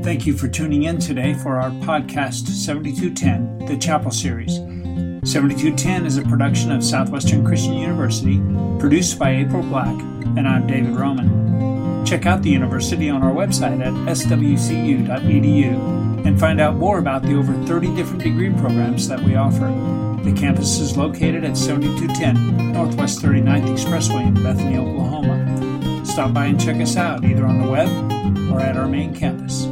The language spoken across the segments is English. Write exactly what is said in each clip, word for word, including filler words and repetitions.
Thank you for tuning in today for our podcast seventy-two ten, the Chapel Series. seventy-two ten is a production of Southwestern Christian University, produced by April Black, and I'm David Roman. Check out the university on our website at s w c u dot e d u and find out more about the over thirty different degree programs that we offer. The campus is located at seventy-two ten Northwest thirty-ninth Expressway in Bethany, Oklahoma. Stop by and check us out either on the web or at our main campus.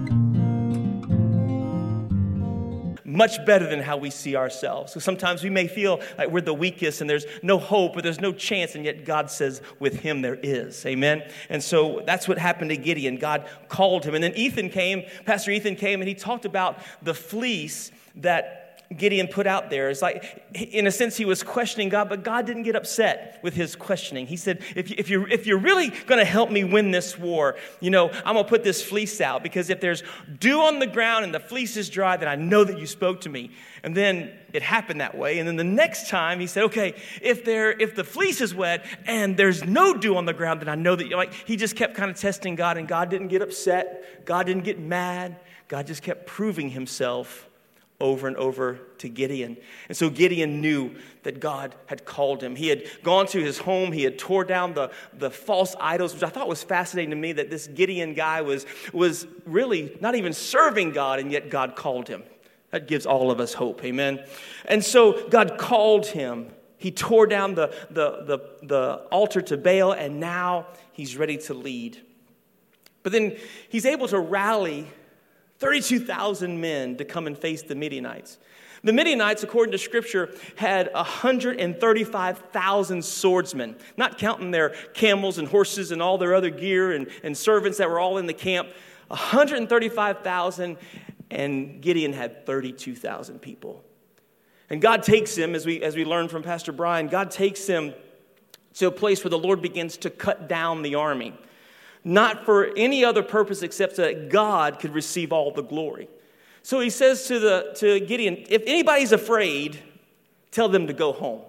Much better than how we see ourselves. So sometimes we may feel like we're the weakest and there's no hope or there's no chance, and yet God says with him there is. Amen? And so that's what happened to Gideon. God called him. And then Ethan came, Pastor Ethan came, and he talked about the fleece that Gideon put out there. It's like, in a sense, he was questioning God, but God didn't get upset with his questioning. He said, if, you, if, you're, if you're really going to help me win this war, you know, I'm going to put this fleece out, because if there's dew on the ground and the fleece is dry, then I know that you spoke to me. And then it happened that way. And then the next time he said, okay, if there, if the fleece is wet and there's no dew on the ground, then I know that you're like, he just kept kind of testing God, and God didn't get upset. God didn't get mad. God just kept proving himself over and over to Gideon. And so Gideon knew that God had called him. He had gone to his home. He had tore down the, the false idols, which I thought was fascinating to me, that this Gideon guy was, was really not even serving God, and yet God called him. That gives all of us hope, amen? And so God called him. He tore down the, the, the, the altar to Baal, and now he's ready to lead. But then he's able to rally thirty-two thousand men to come and face the Midianites. The Midianites, according to Scripture, had one hundred thirty-five thousand swordsmen, not counting their camels and horses and all their other gear and, and servants that were all in the camp. one hundred thirty-five thousand, and Gideon had thirty-two thousand people. And God takes him, as we, as we learned from Pastor Brian, God takes him to a place where the Lord begins to cut down the army. Not for any other purpose except that God could receive all the glory. So he says to the to Gideon, if anybody's afraid, tell them to go home.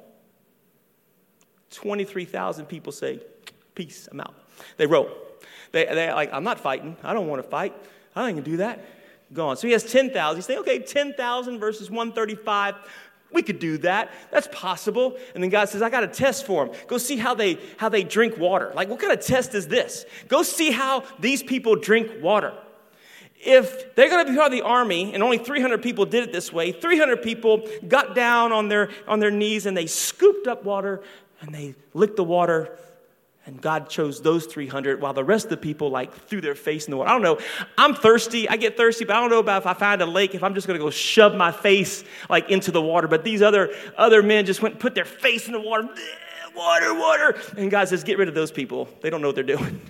twenty-three thousand people say, peace, I'm out. They wrote. They, they're like, I'm not fighting. I don't want to fight. I don't even do that. Go on. So he has ten thousand. He's saying, okay, ten thousand versus one hundred thirty-five. We could do that. That's possible. And then God says, I got a test for them. Go see how they how they drink water. Like, what kind of test is this? Go see how these people drink water. If they're going to be part of the army, and only three hundred people did it this way, three hundred people got down on their on their knees, and they scooped up water, and they licked the water. And God chose those three hundred, while the rest of the people, like, threw their face in the water. I don't know. I'm thirsty. I get thirsty, but I don't know about if I find a lake, if I'm just going to go shove my face, like, into the water. But these other, other men just went and put their face in the water. Water, water. And God says, get rid of those people. They don't know what they're doing.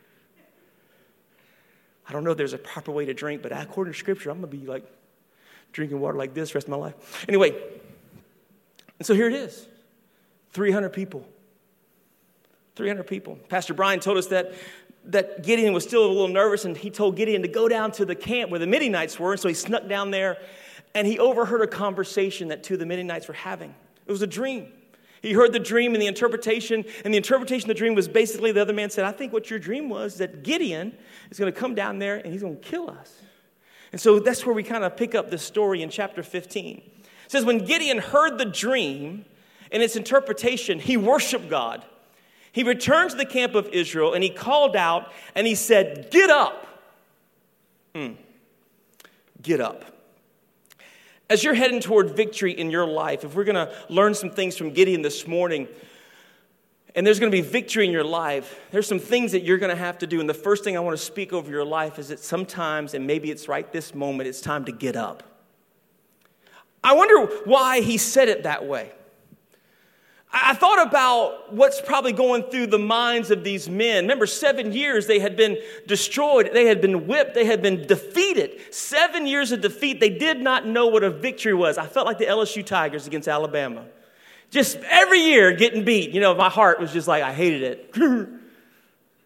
I don't know if there's a proper way to drink, but according to Scripture, I'm going to be, like, drinking water like this the rest of my life. Anyway, and so here it is. three hundred people. three hundred people. Pastor Brian told us that, that Gideon was still a little nervous, and he told Gideon to go down to the camp where the Midianites were, and so he snuck down there, and he overheard a conversation that two of the Midianites were having. It was a dream. He heard the dream and the interpretation, and the interpretation of the dream was basically, the other man said, I think what your dream was that Gideon is going to come down there, and he's going to kill us. And so that's where we kind of pick up this story in chapter fifteen. It says, when Gideon heard the dream and its interpretation, he worshiped God. He returned to the camp of Israel, and he called out, and he said, get up. Hmm. Get up. As you're heading toward victory in your life, if we're going to learn some things from Gideon this morning, and there's going to be victory in your life, there's some things that you're going to have to do. And the first thing I want to speak over your life is that sometimes, and maybe it's right this moment, it's time to get up. I wonder why he said it that way. I thought about what's probably going through the minds of these men. Remember, seven years they had been destroyed. They had been whipped. They had been defeated. Seven years of defeat. They did not know what a victory was. I felt like the L S U Tigers against Alabama. Just every year getting beat. You know, my heart was just like, I hated it.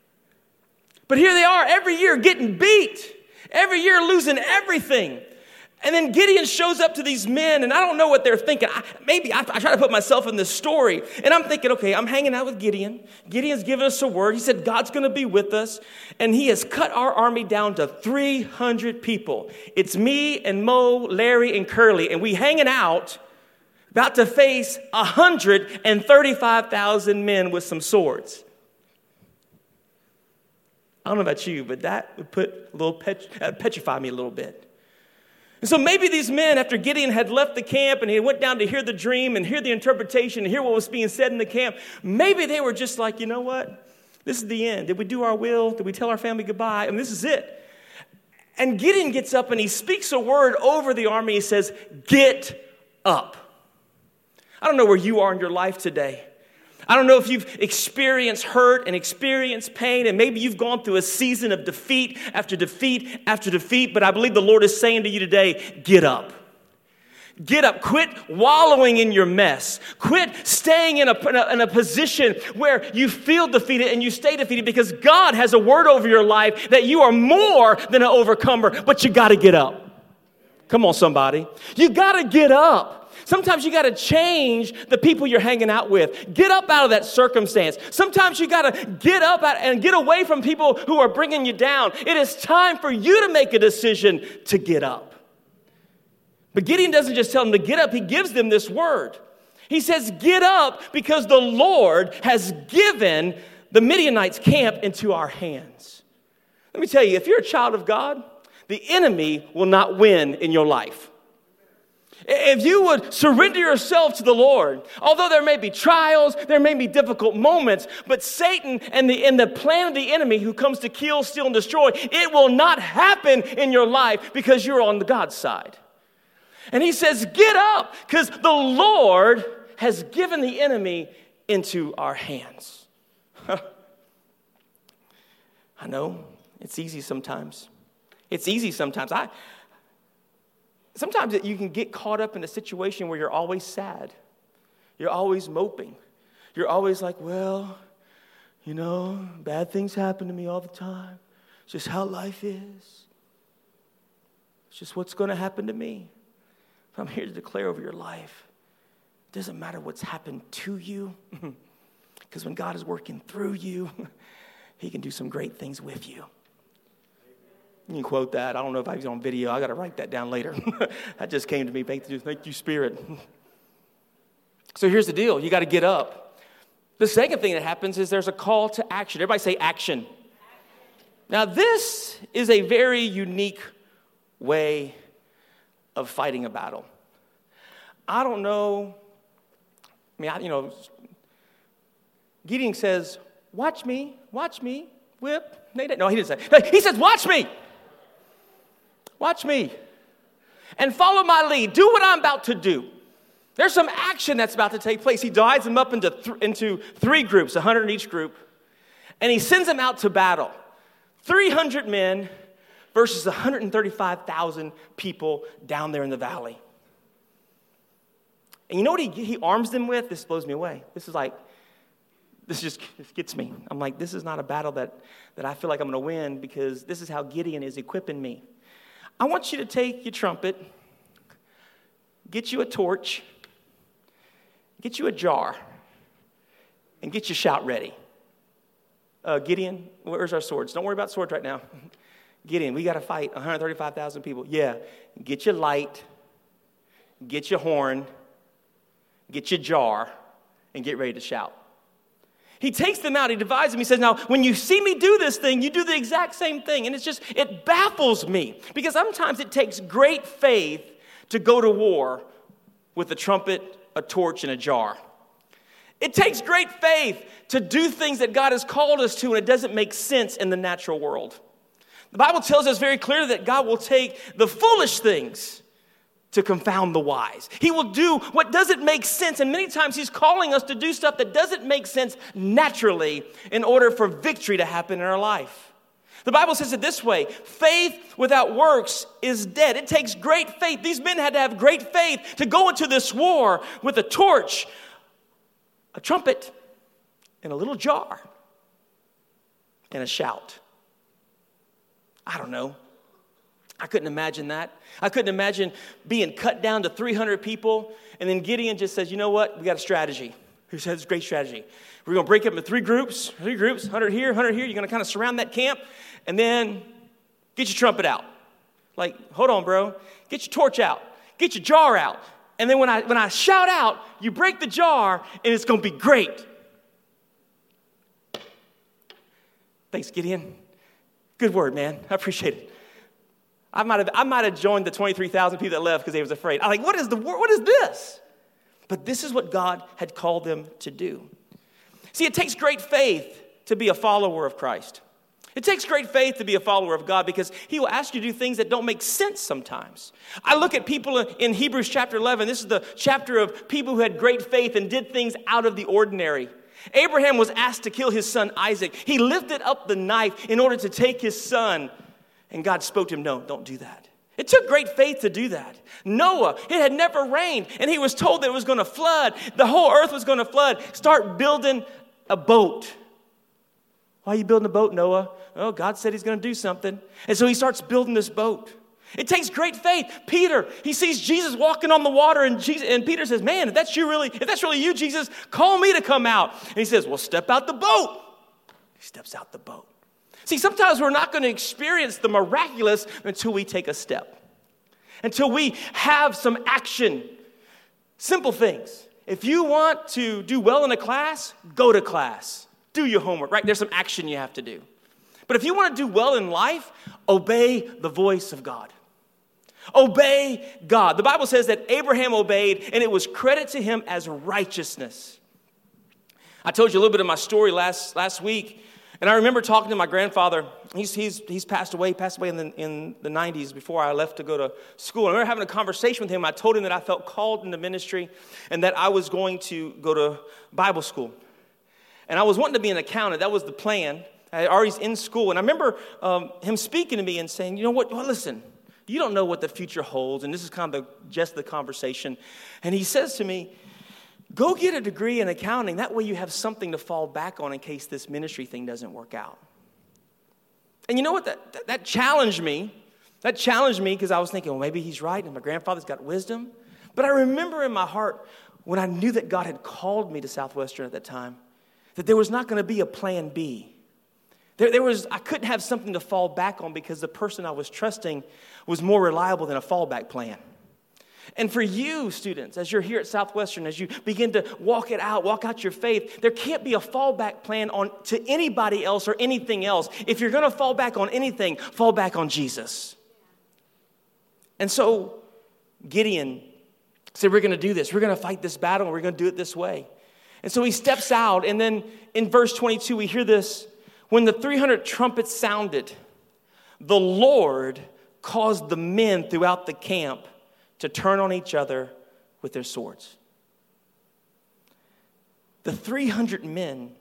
But here they are every year getting beat. Every year losing everything. And then Gideon shows up to these men, and I don't know what they're thinking. I, maybe I, I try to put myself in this story, and I'm thinking, okay, I'm hanging out with Gideon. Gideon's given us a word. He said God's going to be with us, and he has cut our army down to three hundred people. It's me and Mo, Larry, and Curly, and we hanging out, about to face one hundred thirty-five thousand men with some swords. I don't know about you, but that would put a little pet, uh, petrify me a little bit. And so maybe these men, after Gideon had left the camp and he went down to hear the dream and hear the interpretation and hear what was being said in the camp, maybe they were just like, you know what? This is the end. Did we do our will? Did we tell our family goodbye? And this is it. And Gideon gets up and he speaks a word over the army. He says, get up. I don't know where you are in your life today. I don't know if you've experienced hurt and experienced pain, and maybe you've gone through a season of defeat after defeat after defeat, but I believe the Lord is saying to you today, get up. Get up. Quit wallowing in your mess. Quit staying in a, in a, in a position where you feel defeated and you stay defeated, because God has a word over your life that you are more than an overcomer, but you got to get up. Come on, somebody. You got to get up. Sometimes you got to change the people you're hanging out with. Get up out of that circumstance. Sometimes you got to get up and get away from people who are bringing you down. It is time for you to make a decision to get up. But Gideon doesn't just tell them to get up. He gives them this word. He says, get up because the Lord has given the Midianites' camp into our hands. Let me tell you, if you're a child of God, the enemy will not win in your life. If you would surrender yourself to the Lord, although there may be trials, there may be difficult moments, but Satan and the, and the plan of the enemy who comes to kill, steal, and destroy, it will not happen in your life because you're on the God's side. And he says, get up, because the Lord has given the enemy into our hands. I know, it's easy sometimes. It's easy sometimes. I... Sometimes you can get caught up in a situation where you're always sad. You're always moping. You're always like, well, you know, bad things happen to me all the time. It's just how life is. It's just what's going to happen to me. But I'm here to declare over your life, it doesn't matter what's happened to you, because when God is working through you, he can do some great things with you. You can quote that. I don't know if I was on video. I got to write that down later. That just came to me. Thank you, thank you, Spirit. So here's the deal. You got to get up. The second thing that happens is there's a call to action. Everybody say action. Now, this is a very unique way of fighting a battle. I don't know. I mean, I, you know, Gideon says, watch me, watch me, whip. No, he didn't say. He says, watch me. Watch me and follow my lead. Do what I'm about to do. There's some action that's about to take place. He divides them up into, th- into three groups, one hundred in each group, and he sends them out to battle. three hundred men versus one hundred thirty-five thousand people down there in the valley. And you know what he, he arms them with? This blows me away. This is like, this just this gets me. I'm like, this is not a battle that, that I feel like I'm going to win, because this is how Gideon is equipping me. I want you to take your trumpet, get you a torch, get you a jar, and get your shout ready. Uh, Gideon, where's our swords? Don't worry about swords right now. Gideon, we got to fight one hundred thirty-five thousand people. Yeah, get your light, get your horn, get your jar, and get ready to shout. He takes them out, he divides them, he says, now, when you see me do this thing, you do the exact same thing. And it's just, it baffles me, because sometimes it takes great faith to go to war with a trumpet, a torch, and a jar. It takes great faith to do things that God has called us to, and it doesn't make sense in the natural world. The Bible tells us very clearly that God will take the foolish things to confound the wise. He will do what doesn't make sense, and many times he's calling us to do stuff that doesn't make sense naturally in order for victory to happen in our life. The Bible says it this way: faith without works is dead. It takes great faith. These men had to have great faith to go into this war with a torch, a trumpet, and a little jar, and a shout. I don't know. I couldn't imagine that. I couldn't imagine being cut down to three hundred people, and then Gideon just says, you know what? We got a strategy. He says, it's a great strategy. We're going to break up into three groups, three groups, one hundred here, one hundred here. You're going to kind of surround that camp, and then get your trumpet out. Like, hold on, bro. Get your torch out. Get your jar out. And then when I when I shout out, you break the jar, and it's going to be great. Thanks, Gideon. Good word, man. I appreciate it. I might have I might have joined the twenty-three thousand people that left because they was afraid. I'm like, what is the word? What is this? But this is what God had called them to do. See, it takes great faith to be a follower of Christ. It takes great faith to be a follower of God because he will ask you to do things that don't make sense sometimes. I look at people in Hebrews chapter eleven. This is the chapter of people who had great faith and did things out of the ordinary. Abraham was asked to kill his son Isaac. He lifted up the knife in order to take his son, and God spoke to him, no, don't do that. It took great faith to do that. Noah, it had never rained, and he was told that it was going to flood. The whole earth was going to flood. Start building a boat. Why are you building a boat, Noah? Oh, God said he's going to do something. And so he starts building this boat. It takes great faith. Peter, he sees Jesus walking on the water, and Jesus, and Peter says, man, if that's you really, if that's really you, Jesus, call me to come out. And he says, well, step out the boat. He steps out the boat. See, sometimes we're not going to experience the miraculous until we take a step, until we have some action. Simple things. If you want to do well in a class, go to class. Do your homework, right? There's some action you have to do. But if you want to do well in life, obey the voice of God. Obey God. The Bible says that Abraham obeyed, and it was credit to him as righteousness. I told you a little bit of my story last, last week, and I remember talking to my grandfather. He's, he's, he's passed away, passed away in the, in the nineties before I left to go to school. I remember having a conversation with him. I told him that I felt called into ministry and that I was going to go to Bible school. And I was wanting to be an accountant. That was the plan. I already was in school. And I remember um, him speaking to me and saying, you know what, well, listen, you don't know what the future holds. And this is kind of the, just the conversation. And he says to me, go get a degree in accounting. That way you have something to fall back on in case this ministry thing doesn't work out. And you know what? That, that, that challenged me. That challenged me because I was thinking, well, maybe he's right. And my grandfather's got wisdom. But I remember in my heart when I knew that God had called me to Southwestern at that time, that there was not going to be a plan B. There, there was, I couldn't have something to fall back on because the person I was trusting was more reliable than a fallback plan. And for you, students, as you're here at Southwestern, as you begin to walk it out, walk out your faith, there can't be a fallback plan on to anybody else or anything else. If you're going to fall back on anything, fall back on Jesus. And so Gideon said, we're going to do this. We're going to fight this battle, and we're going to do it this way. And so he steps out, and then in verse twenty-two, we hear this. When the three hundred trumpets sounded, the Lord caused the men throughout the camp to turn on each other with their swords. The three hundred men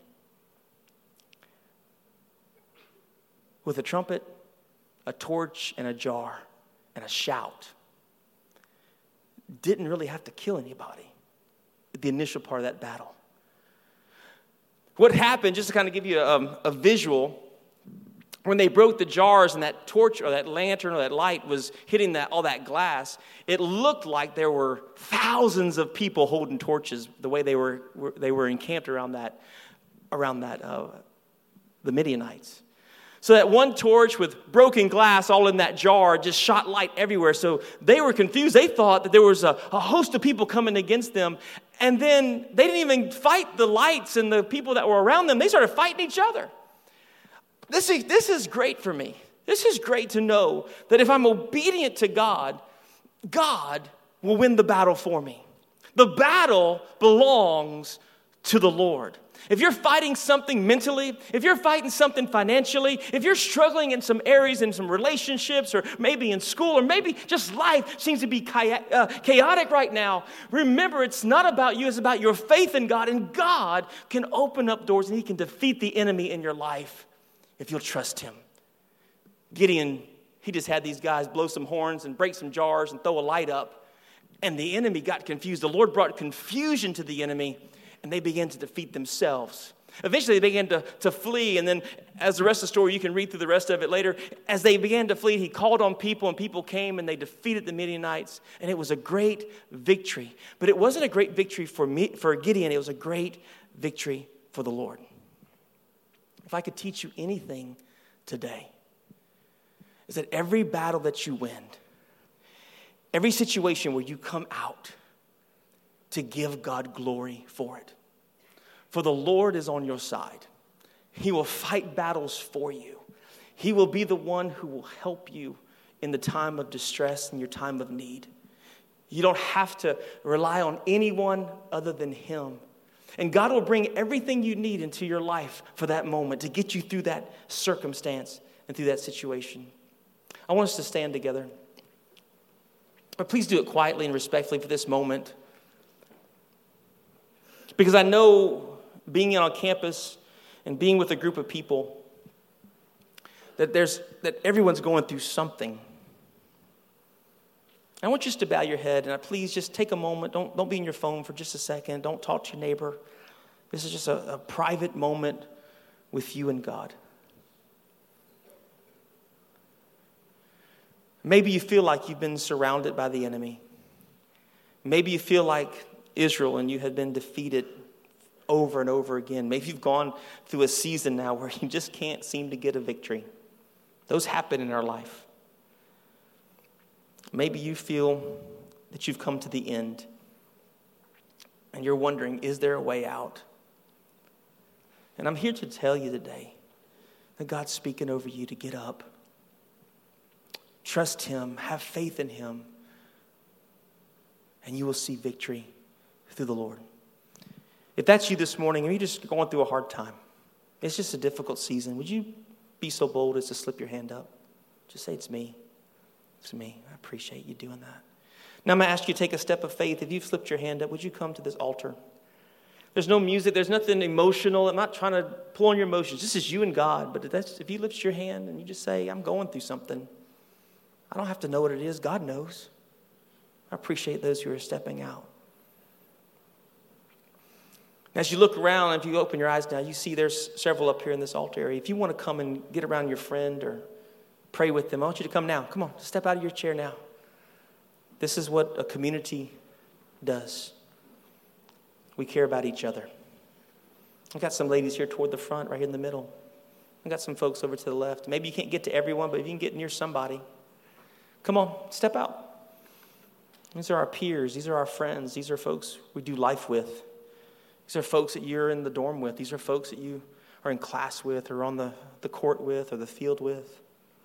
with a trumpet, a torch, and a jar, and a shout didn't really have to kill anybody at the initial part of that battle. What happened, just to kind of give you a, a visual, when they broke the jars and that torch or that lantern or that light was hitting that all that glass, it looked like there were thousands of people holding torches the way they were, were they were encamped around that around that uh, the Midianites. So that one torch with broken glass all in that jar just shot light everywhere. So they were confused. They thought that there was a, a host of people coming against them. And then they didn't even fight the lights and the people that were around them. They started fighting each other. This is, this is great for me. This is great to know that if I'm obedient to God, God will win the battle for me. The battle belongs to the Lord. If you're fighting something mentally, if you're fighting something financially, if you're struggling in some areas, in some relationships, or maybe in school, or maybe just life seems to be chaotic right now, remember it's not about you, it's about your faith in God, and God can open up doors and he can defeat the enemy in your life if you'll trust him. Gideon, he just had these guys blow some horns and break some jars and throw a light up, and the enemy got confused. The Lord brought confusion to the enemy, and they began to defeat themselves. Eventually, they began to, to flee, and then as the rest of the story, you can read through the rest of it later. As they began to flee, he called on people, and people came, and they defeated the Midianites, and it was a great victory. But it wasn't a great victory for me, for Gideon. It was a great victory for the Lord. If I could teach you anything today, is that every battle that you win, every situation where you come out to give God glory for it, for the Lord is on your side. He will fight battles for you. He will be the one who will help you in the time of distress and your time of need. You don't have to rely on anyone other than him. And God will bring everything you need into your life for that moment to get you through that circumstance and through that situation. I want us to stand together. But please do it quietly and respectfully for this moment. Because I know being on campus and being with a group of people, that there's that everyone's going through something. I want you just to bow your head, and please just take a moment. Don't, don't be in your phone for just a second. Don't talk to your neighbor. This is just a, a private moment with you and God. Maybe you feel like you've been surrounded by the enemy. Maybe you feel like Israel and you had been defeated over and over again. Maybe you've gone through a season now where you just can't seem to get a victory. Those happen in our life. Maybe you feel that you've come to the end and you're wondering, is there a way out? And I'm here to tell you today that God's speaking over you to get up. Trust him, have faith in him, and you will see victory through the Lord. If that's you this morning and you're just going through a hard time, it's just a difficult season, would you be so bold as to slip your hand up? Just say, it's me. It's me. I appreciate you doing that. Now I'm going to ask you to take a step of faith. If you've slipped your hand up, would you come to this altar? There's no music. There's nothing emotional. I'm not trying to pull on your emotions. This is you and God. But if, that's, if you lift your hand and you just say, I'm going through something, I don't have to know what it is. God knows. I appreciate those who are stepping out. As you look around, if you open your eyes now, you see there's several up here in this altar area. If you want to come and get around your friend or pray with them, I want you to come now. Come on, step out of your chair now. This is what a community does. We care about each other. I've got some ladies here toward the front, right here in the middle. I've got some folks over to the left. Maybe you can't get to everyone, but if you can get near somebody, come on, step out. These are our peers. These are our friends. These are folks we do life with. These are folks that you're in the dorm with. These are folks that you are in class with or on the, the court with or the field with.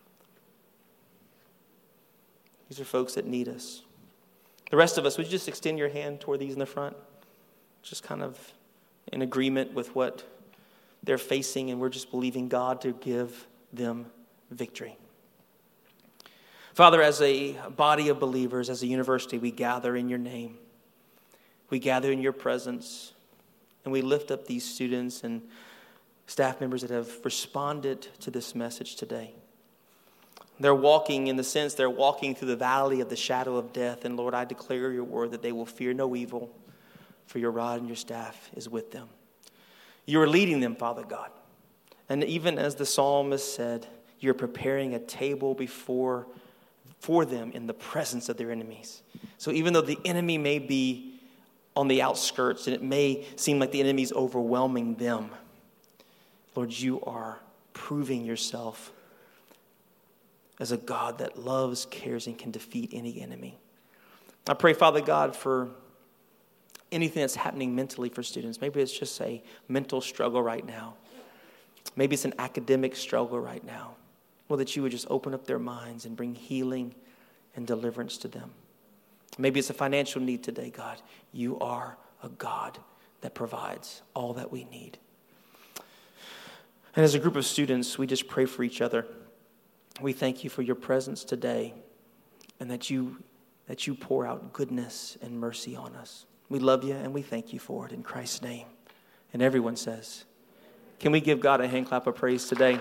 These are folks that need us. The rest of us, would you just extend your hand toward these in the front? Just kind of in agreement with what they're facing, and we're just believing God to give them victory. Father, as a body of believers, as a university, we gather in your name. We gather in your presence, and we lift up these students and staff members that have responded to this message today. They're walking, in the sense, they're walking through the valley of the shadow of death. And Lord, I declare your word that they will fear no evil, for your rod and your staff is with them. You are leading them, Father God. And even as the psalmist said, you're preparing a table before for them in the presence of their enemies. So even though the enemy may be on the outskirts and it may seem like the enemy is overwhelming them, Lord, you are proving yourself as a God that loves, cares, and can defeat any enemy. I pray, Father God, for anything that's happening mentally for students. Maybe it's just a mental struggle right now. Maybe it's an academic struggle right now. Lord, that you would just open up their minds and bring healing and deliverance to them. Maybe it's a financial need today, God. You are a God that provides all that we need. And as a group of students, we just pray for each other. We thank you for your presence today and that you that you pour out goodness and mercy on us. We love you and we thank you for it in Christ's name. And everyone says, can we give God a hand clap of praise today?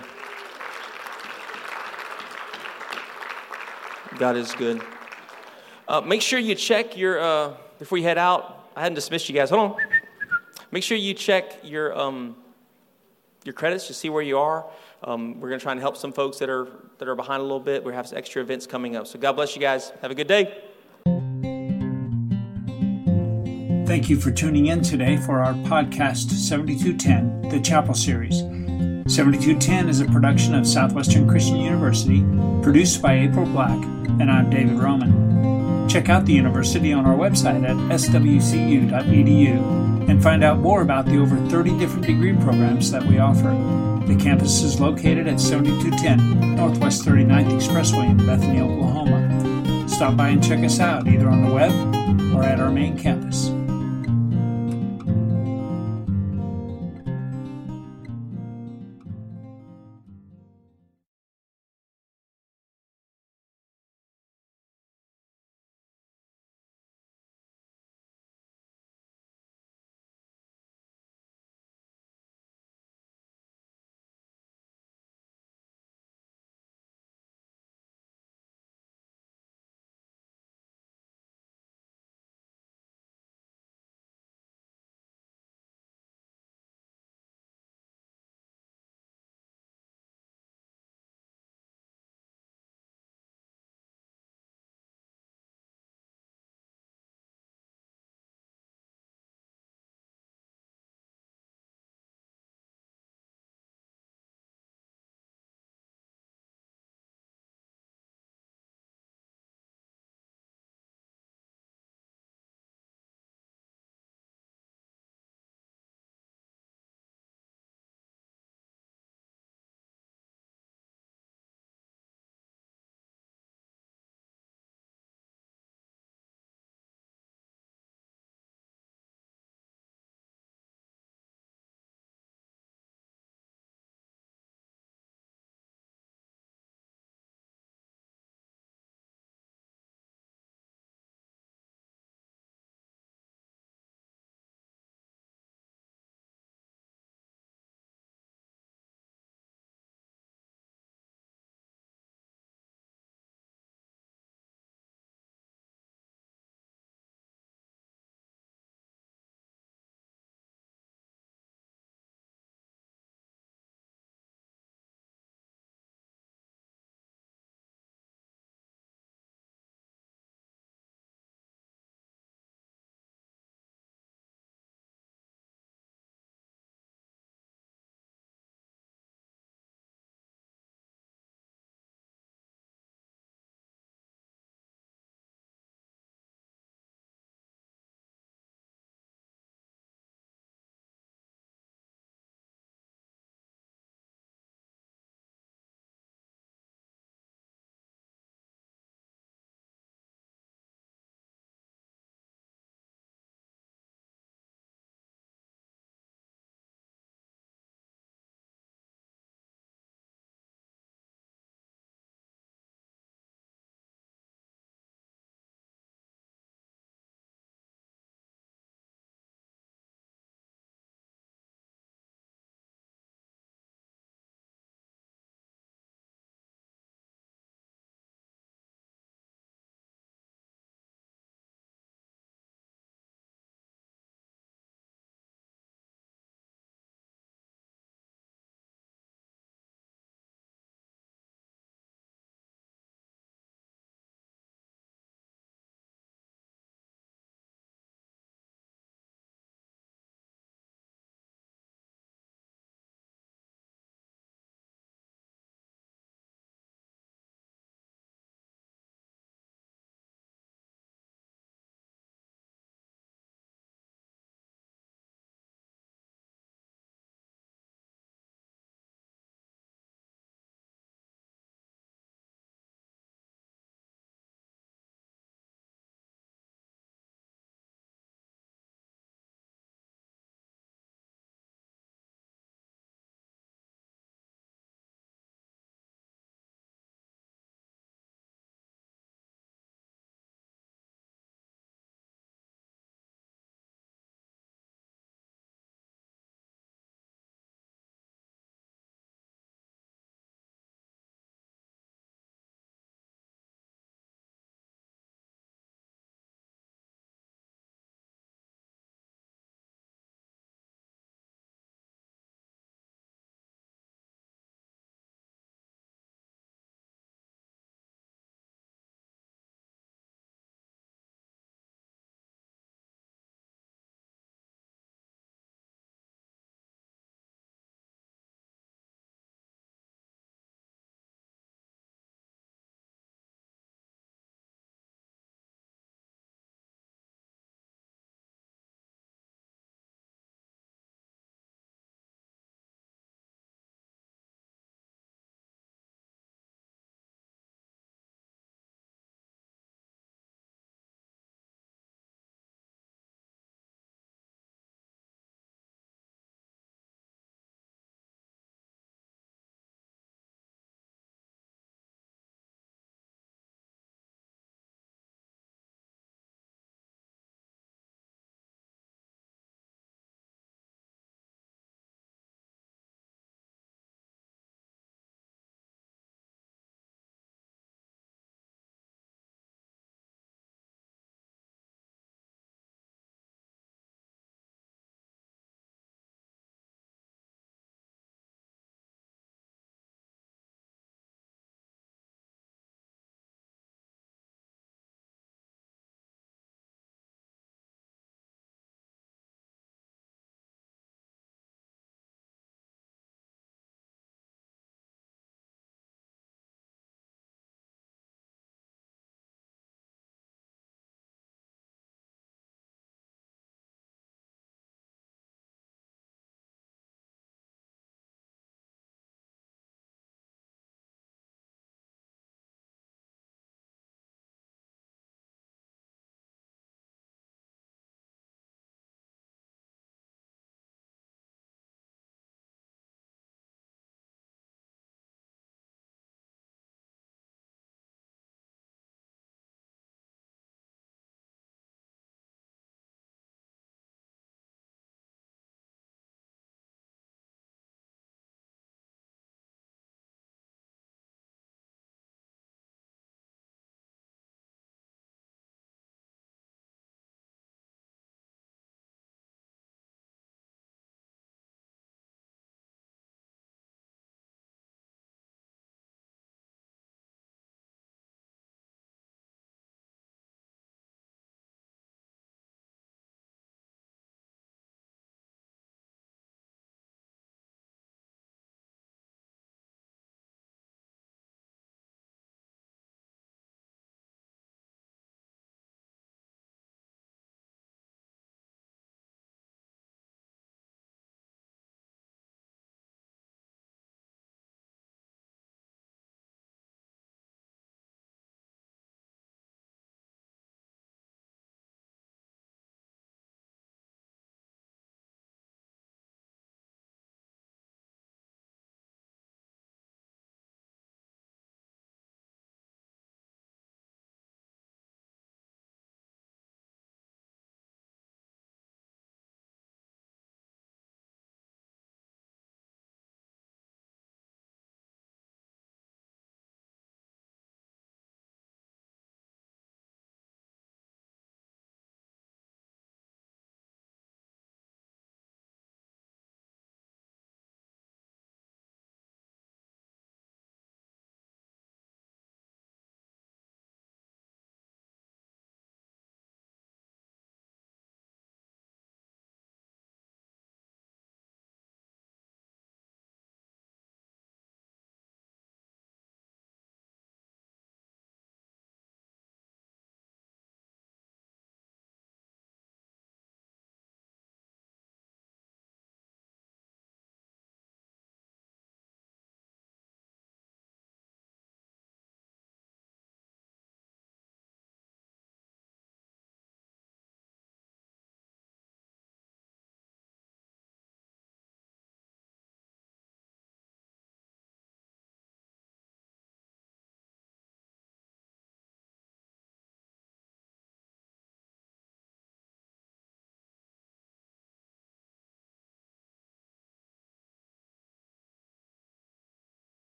God is good. Uh, make sure you check your, uh, before you head out, I hadn't dismissed you guys. Hold on. Make sure you check your um, your credits, just see where you are. Um, we're going to try and help some folks that are that are behind a little bit. We have some extra events coming up. So God bless you guys. Have a good day. Thank you for tuning in today for our podcast seventy-two ten, the Chapel Series. seventy-two ten is a production of Southwestern Christian University, produced by April Black, and I'm David Roman. Check out the university on our website at s w c u dot e d u and find out more about the over thirty different degree programs that we offer. The campus is located at seventy-two ten Northwest thirty-ninth Expressway in Bethany, Oklahoma. Stop by and check us out either on the web or at our main campus.